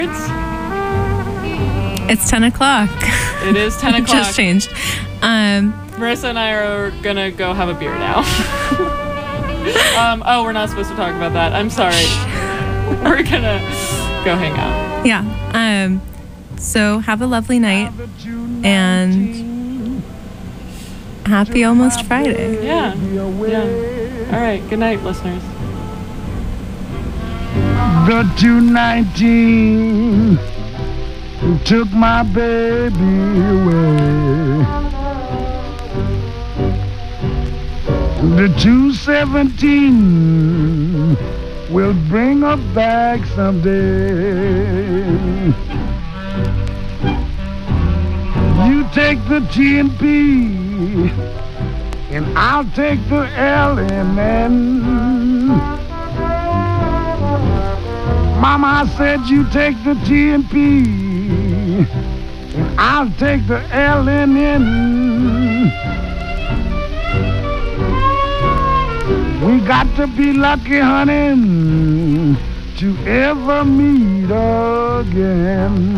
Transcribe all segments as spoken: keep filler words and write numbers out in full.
It's ten o'clock. It is ten o'clock. Just changed. Um, Marissa and I are gonna go have a beer now. um, oh, we're not supposed to talk about that. I'm sorry. We're gonna go hang out. Yeah. Um, so have a lovely night and happy almost Friday. Yeah. Yeah. All right. Good night, listeners. The two nineteen took my baby away. The two seventeen will bring her back someday. You take the T and P and I'll take the L and N. Mama, I said you take the T and P and I'll take the L and N. We got to be lucky, honey, to ever meet again.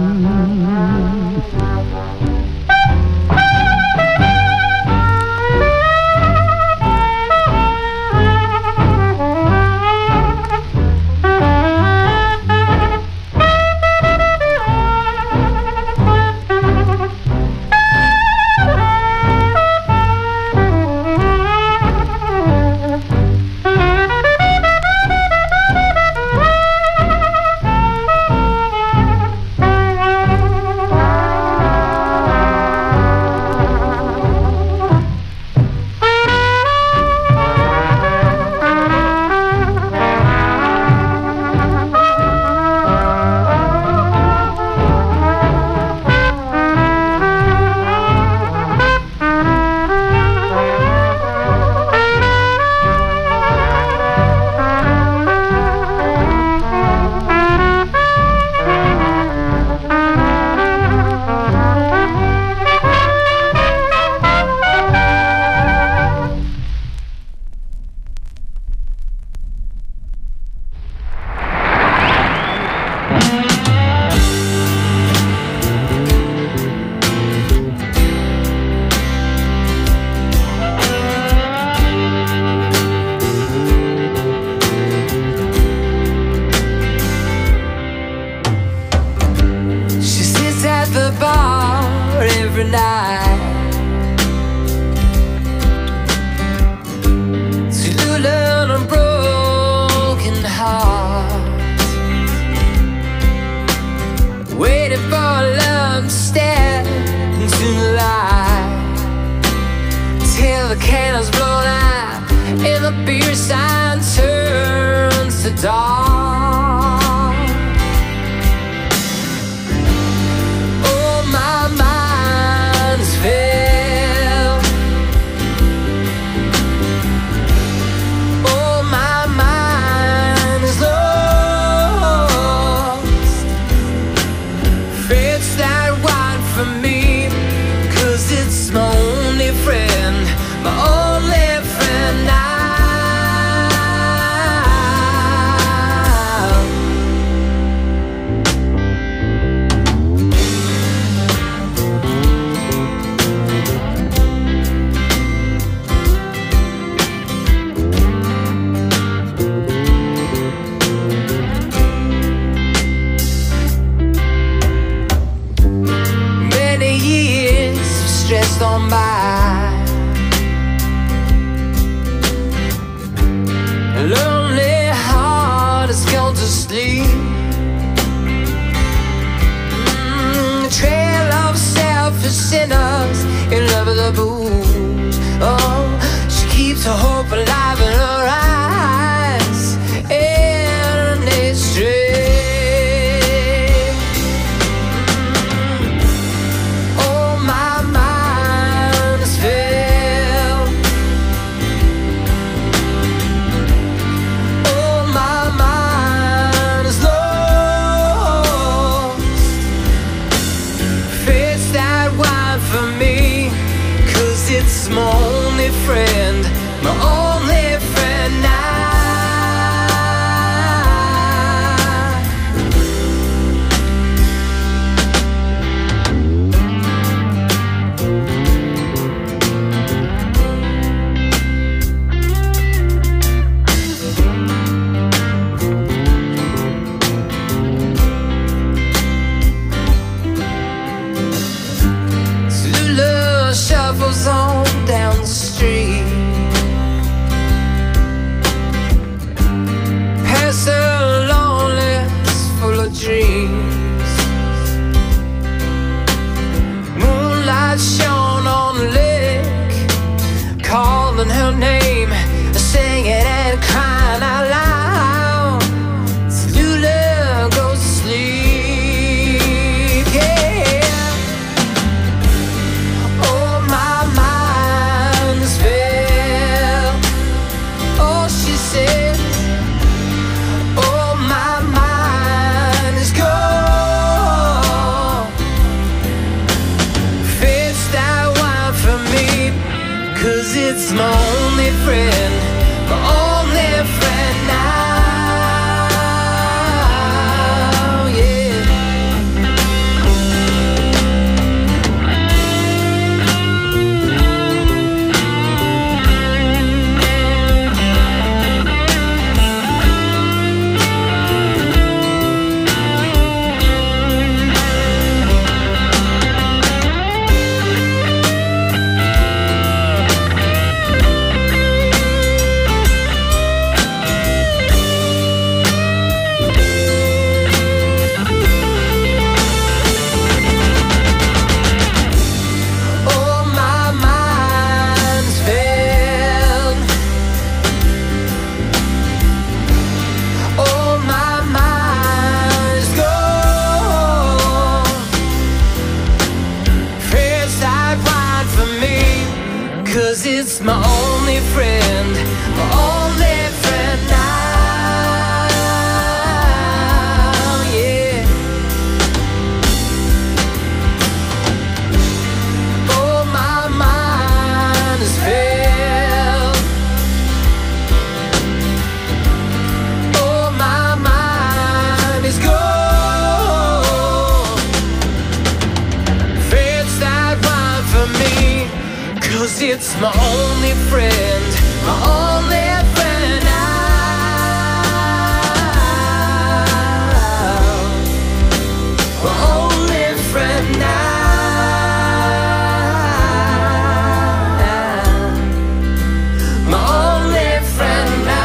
For me, 'cause it's my only friend, my only my only friend, my only friend now, yeah. Cause it's my only friend, my only friend now, yeah. Oh, my mind is filled. Oh, my mind is gone. Friends that run for me, cause it's my only friend, my only friend now, my only friend now, my only friend now.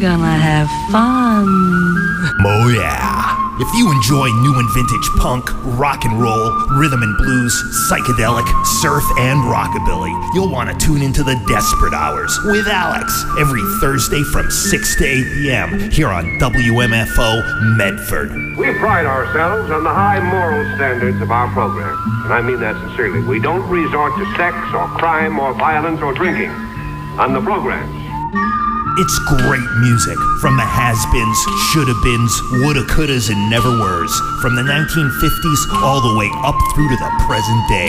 gonna have fun. Oh yeah. If you enjoy new and vintage punk, rock and roll, rhythm and blues, psychedelic, surf, and rockabilly, you'll want to tune into the Desperate Hours with Alex every Thursday from six to eight p.m. here on W M F O Medford. We pride ourselves on the high moral standards of our program, and I mean that sincerely. We don't resort to sex or crime or violence or drinking on the programs. It's great music from the has-beens, shoulda-beens, woulda-couldas, and never-weres, from the nineteen fifties all the way up through to the present day.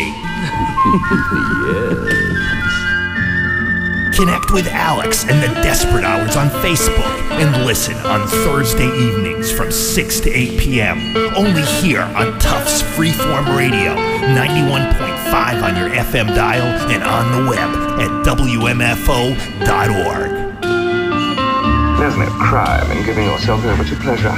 Yes. Connect with Alex and the Desperate Hours on Facebook and listen on Thursday evenings from six to eight p.m. only here on Tufts Freeform Radio, ninety-one point five on your F M dial and on the web at W M F O dot org. There's no crime in giving yourself over to pleasure.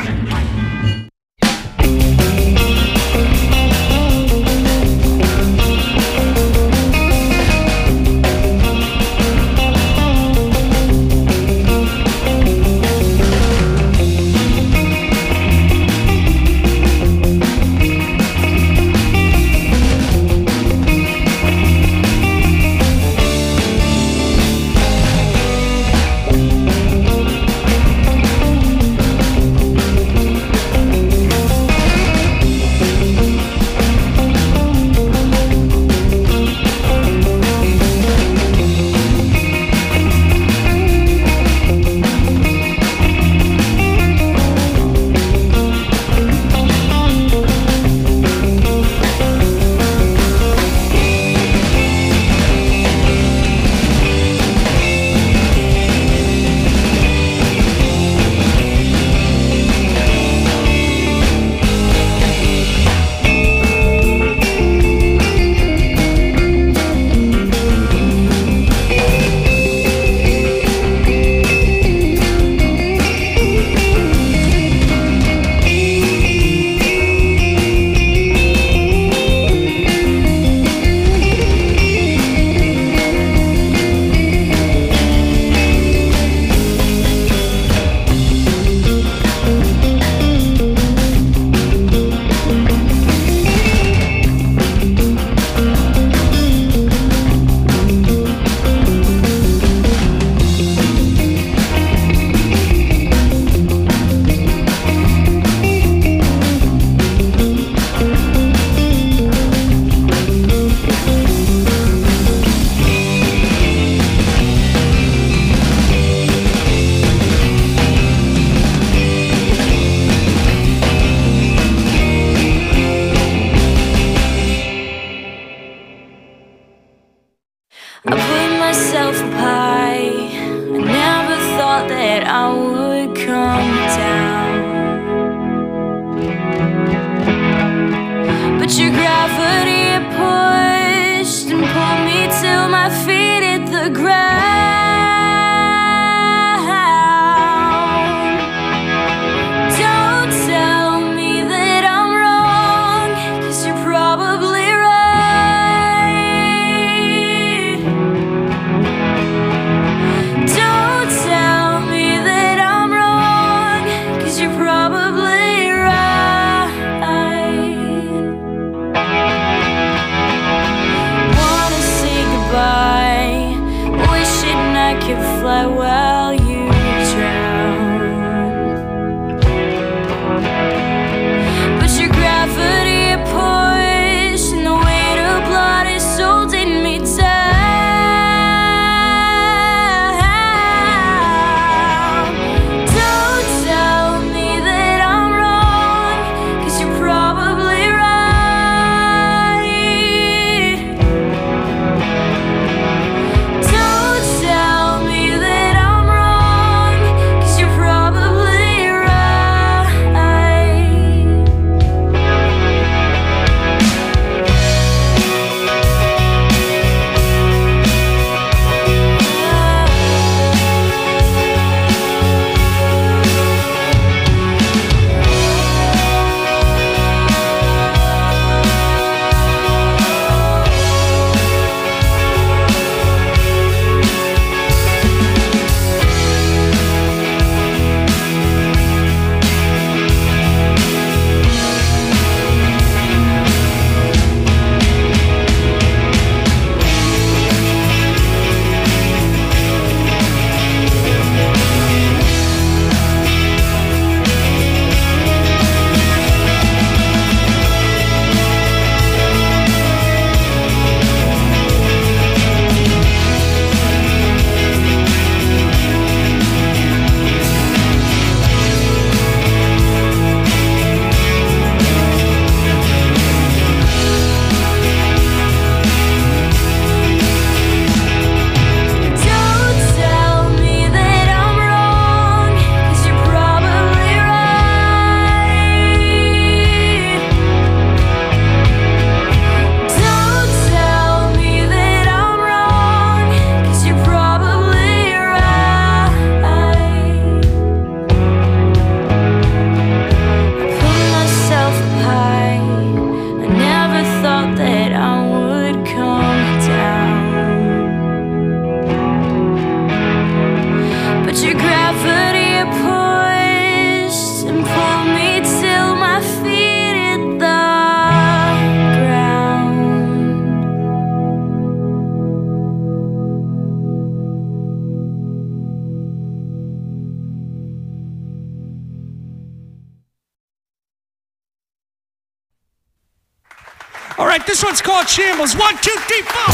All right, this one's called Shambles. One, two, three, four.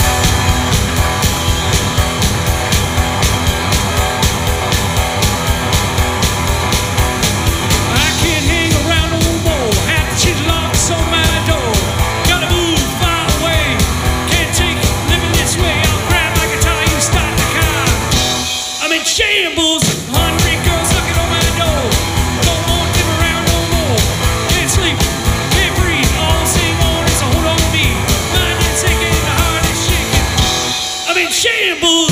I can't hang around no more. Half the shit locks on my door. Gotta move far away. Can't take living this way. I'll grab my guitar, you start the car. I'm in shambles. Hungry girls knocking on my door. Don't want to live around no more. Can't sleep, can't breathe. All the same on is a hold on me. Mind is sinking, the heart is shaking. I'm in shambles.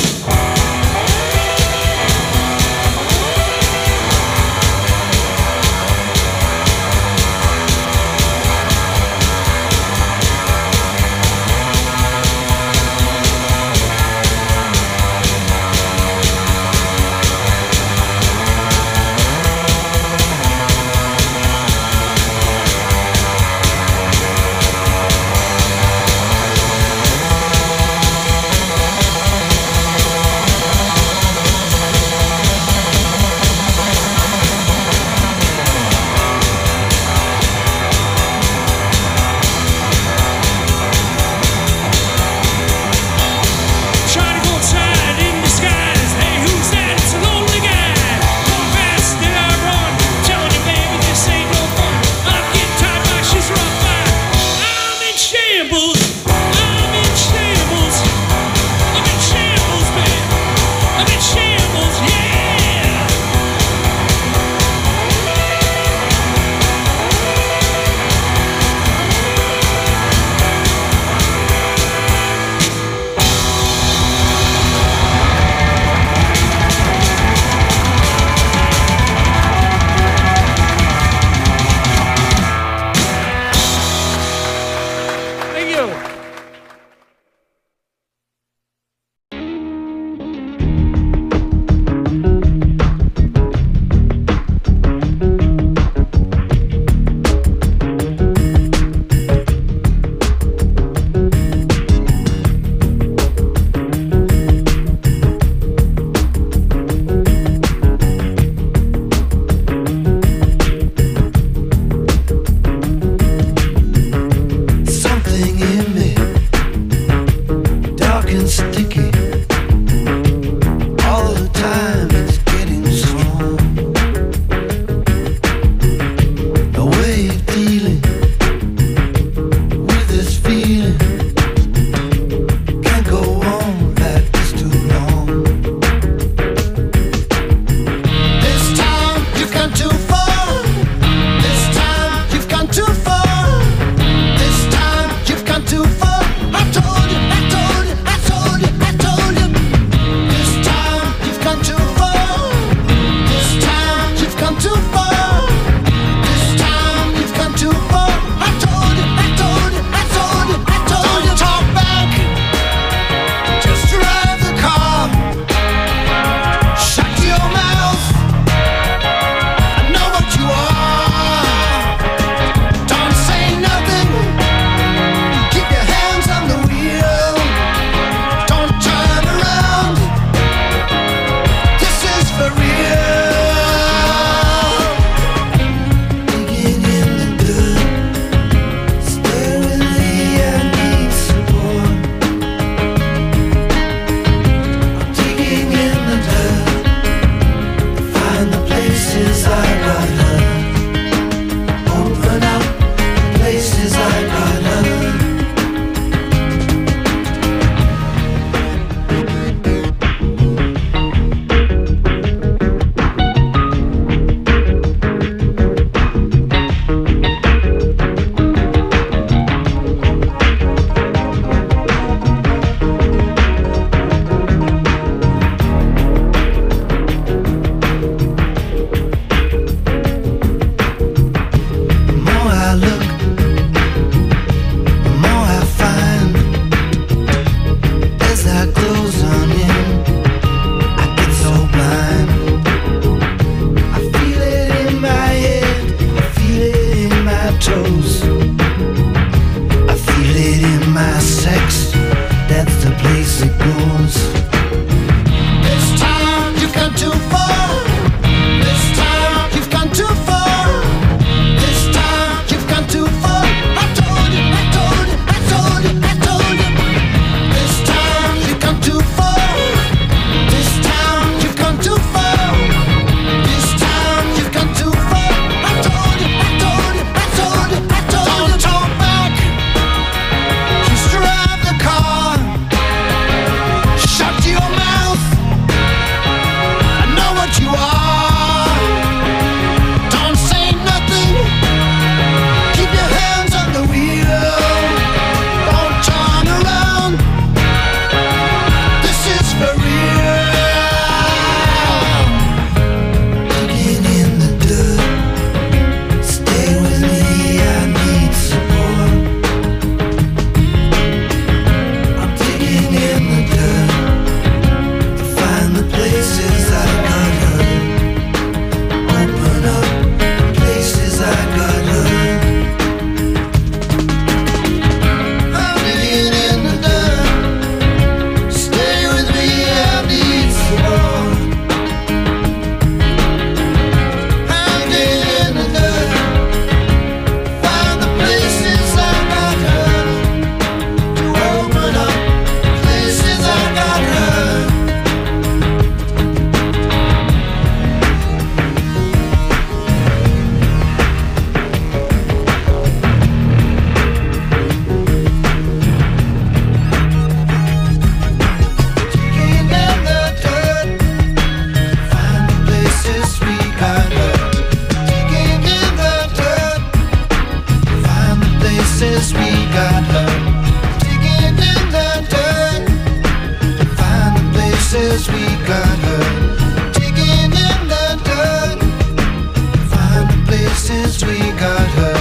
we got her. Digging in the dirt, find the places we got her. Digging in the dirt, find the places we got her.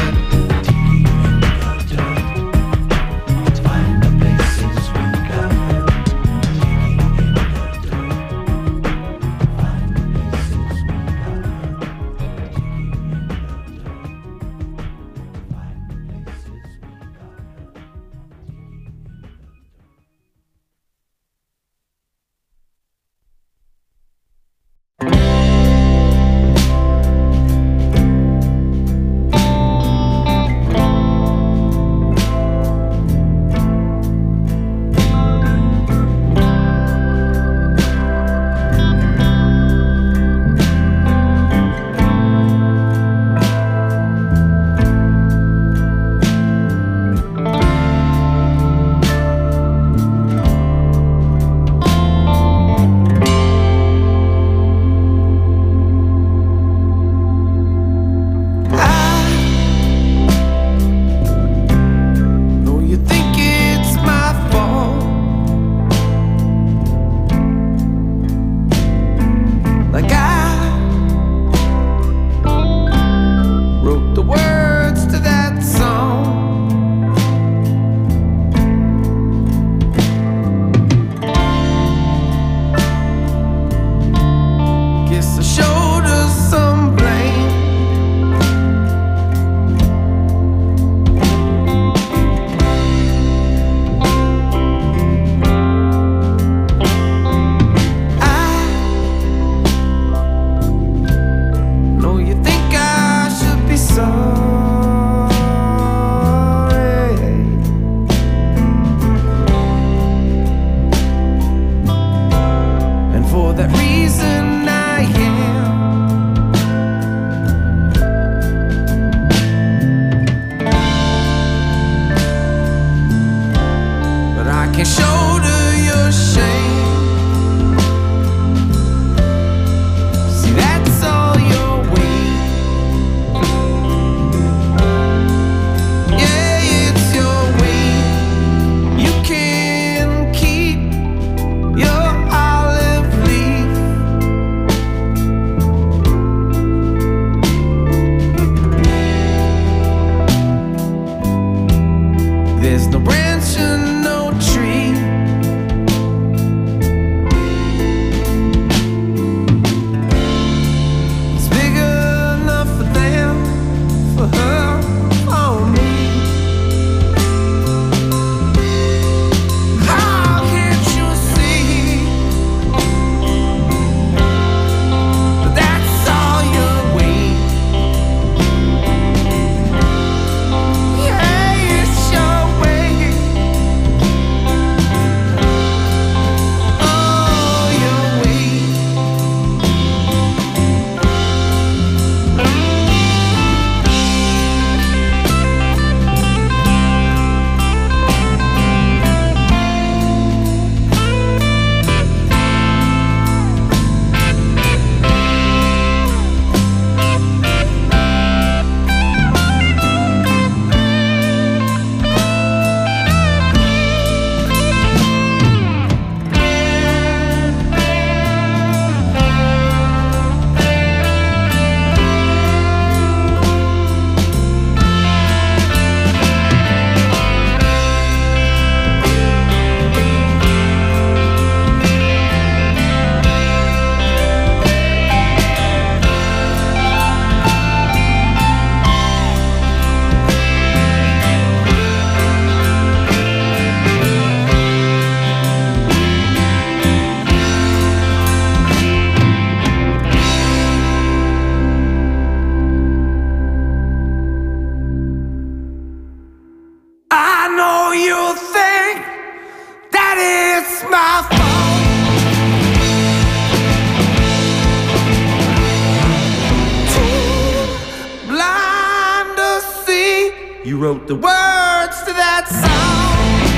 You wrote the words to that song.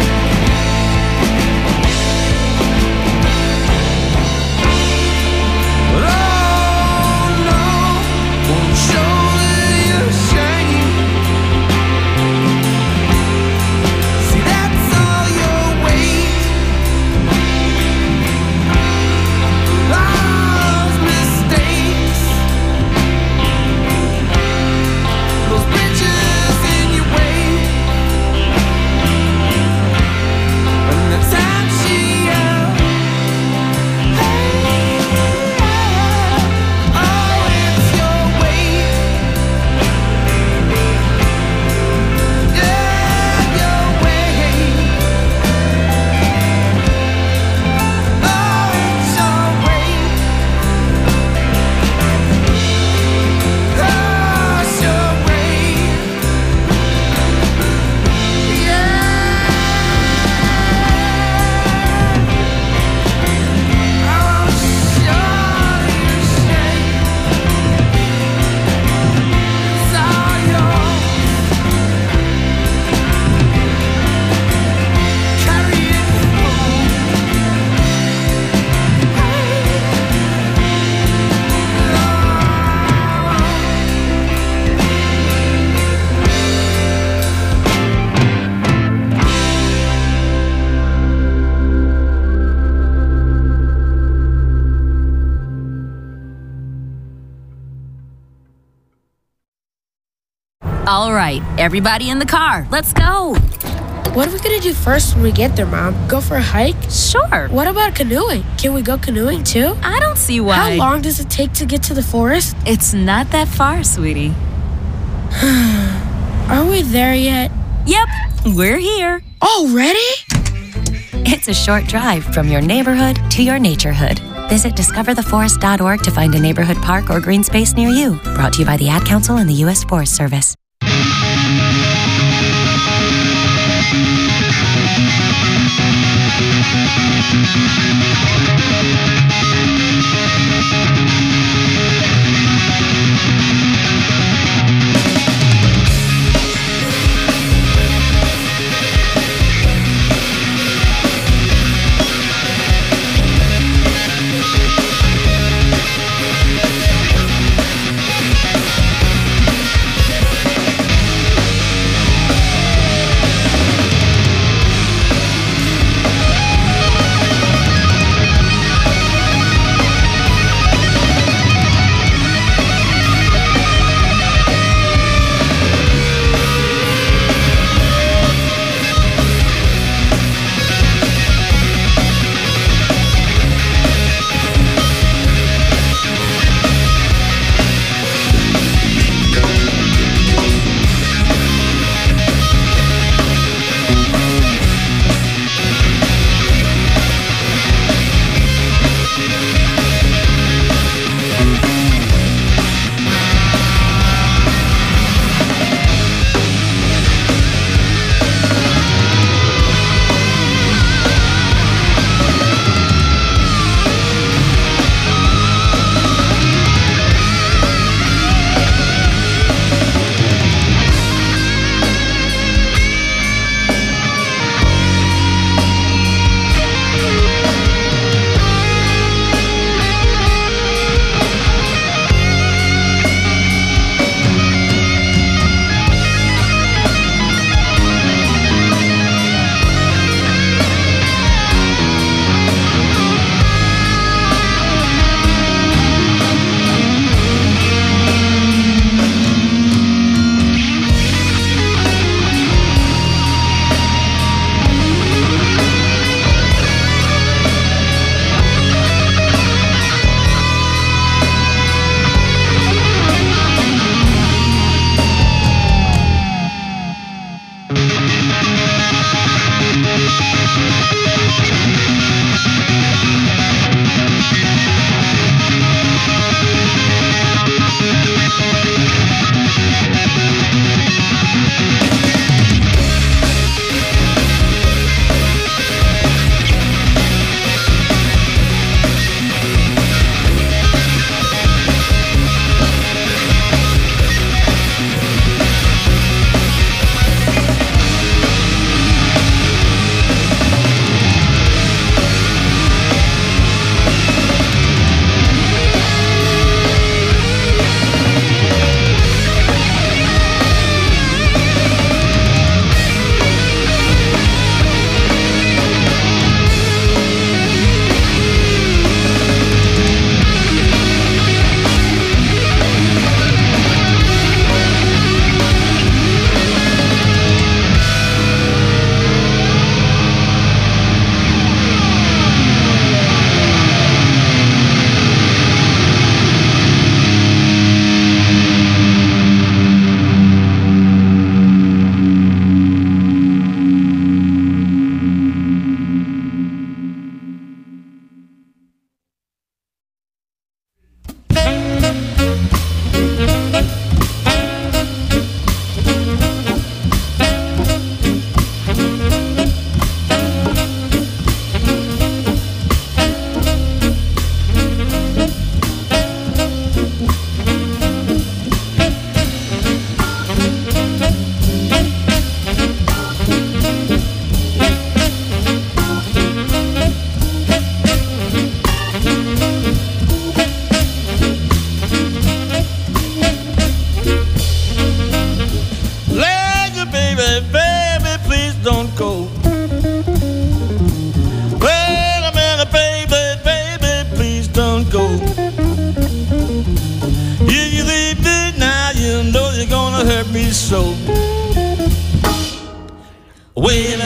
But oh no, won't show that you're ashamed. All right, everybody in the car, let's go. What are we gonna do first when we get there, Mom? Go for a hike? Sure. What about canoeing? Can we go canoeing too? I don't see why. How long does it take to get to the forest? It's not that far, sweetie. Are we there yet? Yep, we're here. Already? It's a short drive from your neighborhood to your naturehood. Visit discover the forest dot org to find a neighborhood park or green space near you. Brought to you by the Ad Council and the U S Forest Service.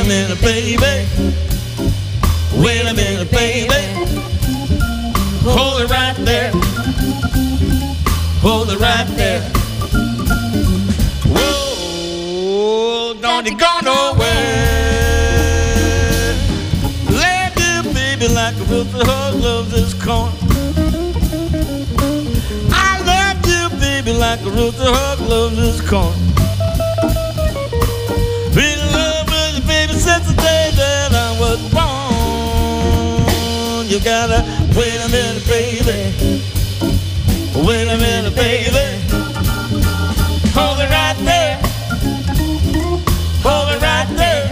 minute, baby. Wait a minute, baby. Hold it right there. Hold it right there. Whoa, don't you go nowhere. Love you, baby, like a rooster hug loves his corn. I love you, baby, like a rooster hug loves his corn. Been in love with you, baby, since the day that I was born. You gotta wait a minute, baby. Wait a minute, baby. Hold it right there. Hold it right there.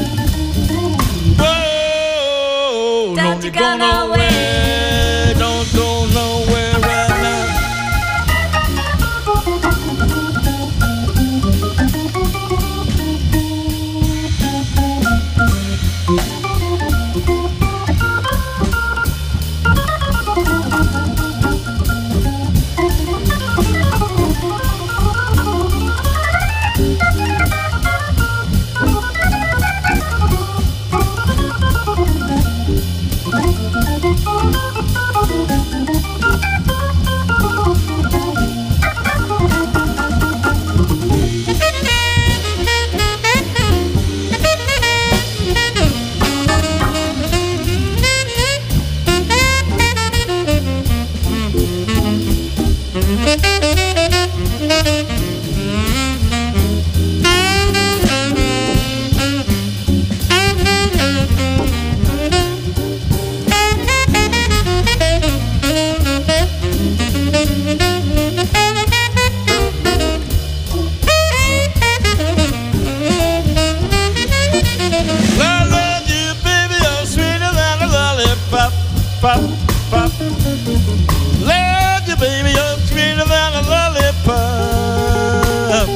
Whoa, don't you go nowhere. Don't go nowhere right now. Pop, pop. Love you, baby, you're sweeter than a lollipop.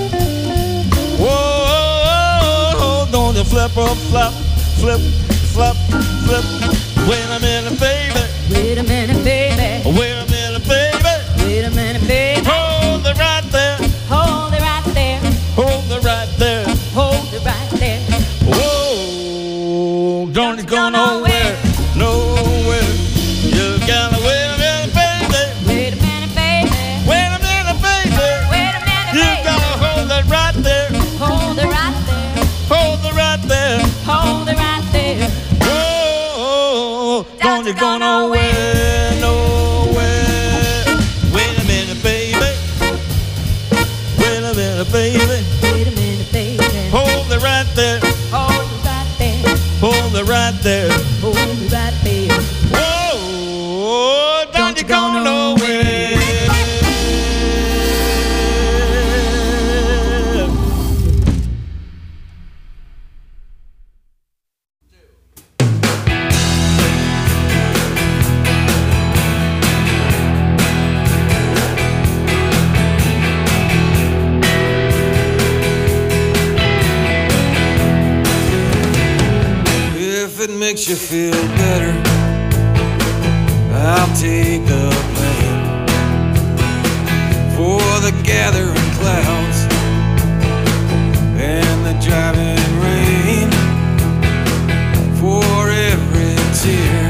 Whoa, don't you flip or flop, flip, flop, flip. Wait a minute, baby. Wait a minute, baby. Wait a minute, baby. Wait a minute, baby. Hold it right there. Hold it right there. Hold it right there. Hold it right there. Whoa, don't you go nowhere, nowhere. You gotta wait a minute, baby. Wait a minute, baby. Wait a minute, baby. Wait a minute, You baby. gotta hold it right there. Hold it right there. Hold it right there. Hold it right there. Whoa, don't you go nowhere, nowhere. Wait a minute, baby. Wait a minute, baby. Wait a minute, baby. Hold it right there. Hold it right there. Hold it right there. Hold it right there. Whoa, don't you go nowhere. If it makes you feel better, I'll take the blame for the gathering clouds and the driving rain, for every tear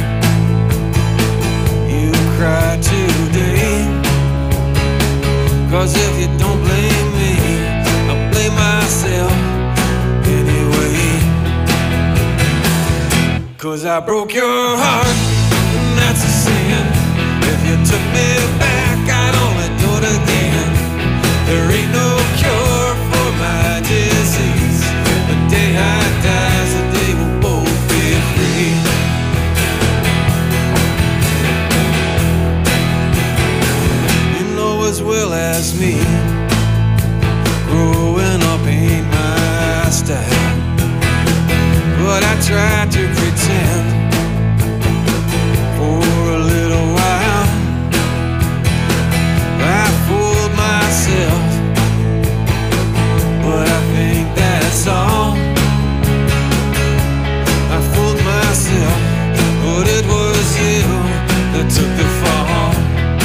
you cry today. 'Cause if you don't blame me, I'll blame myself anyway. 'Cause I broke your heart, and that's a sin. If you took me back, I'd only do it again. There ain't no cure for my disease. The day I die is the day we'll both be free. You know as well as me, growing up ain't my style. But I tried to pretend for a little while. I fooled myself, but I think that's all. I fooled myself, but it was you that took the fall.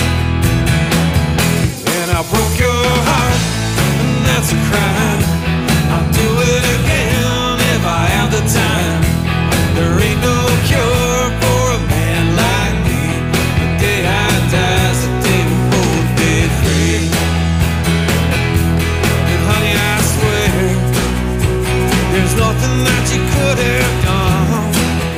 And I broke your heart, and that's a crime. I'll do it again if I have the time. that you could have done.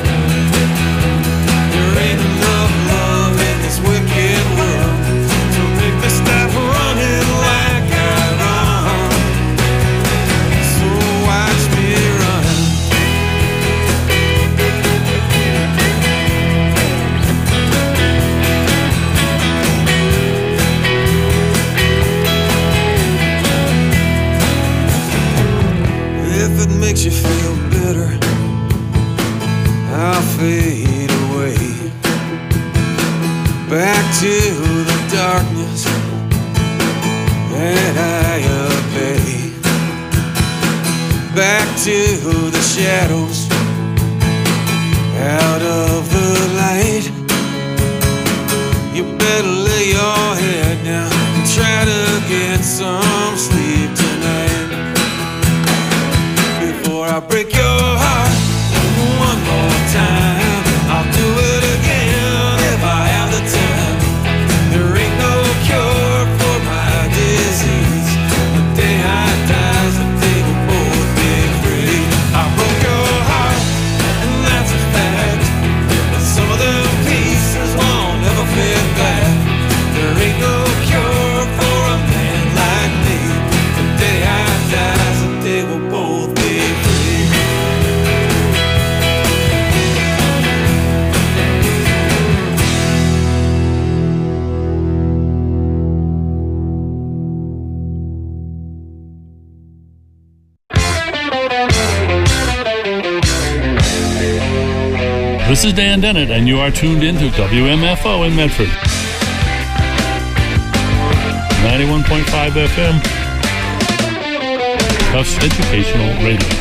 There ain't enough love in this wicked world to make me stop running like I run. So watch me run. If it makes you feel bitter, I'll fade away back to the darkness that I obey, back to the shadows, out of the light. You better lay your head down and try to get some sleep tonight. Before I break your heart one more time, I'll do it again if I have the time. There ain't no cure for my disease. The day I die, the day we'll both be free. I broke your heart, and that's a fact. But some of them pieces won't ever fit back. There ain't no cure for a man like me. The day I die, the day we'll both be free. This is Dan Dennett, and you are tuned in to W M F O in Medford. ninety-one point five F M. Tufts Educational Radio.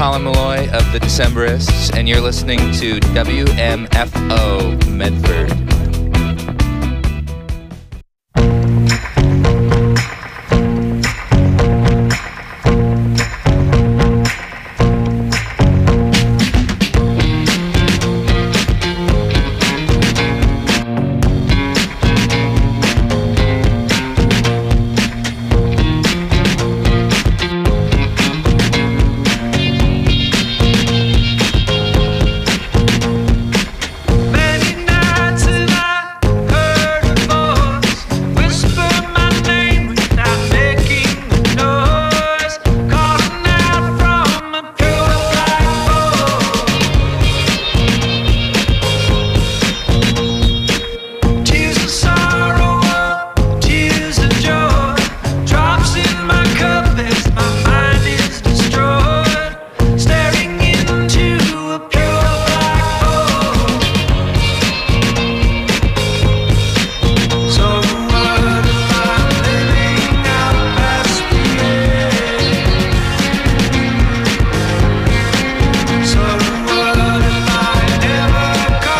Colin Malloy of the Decemberists, and you're listening to W M F O Medford.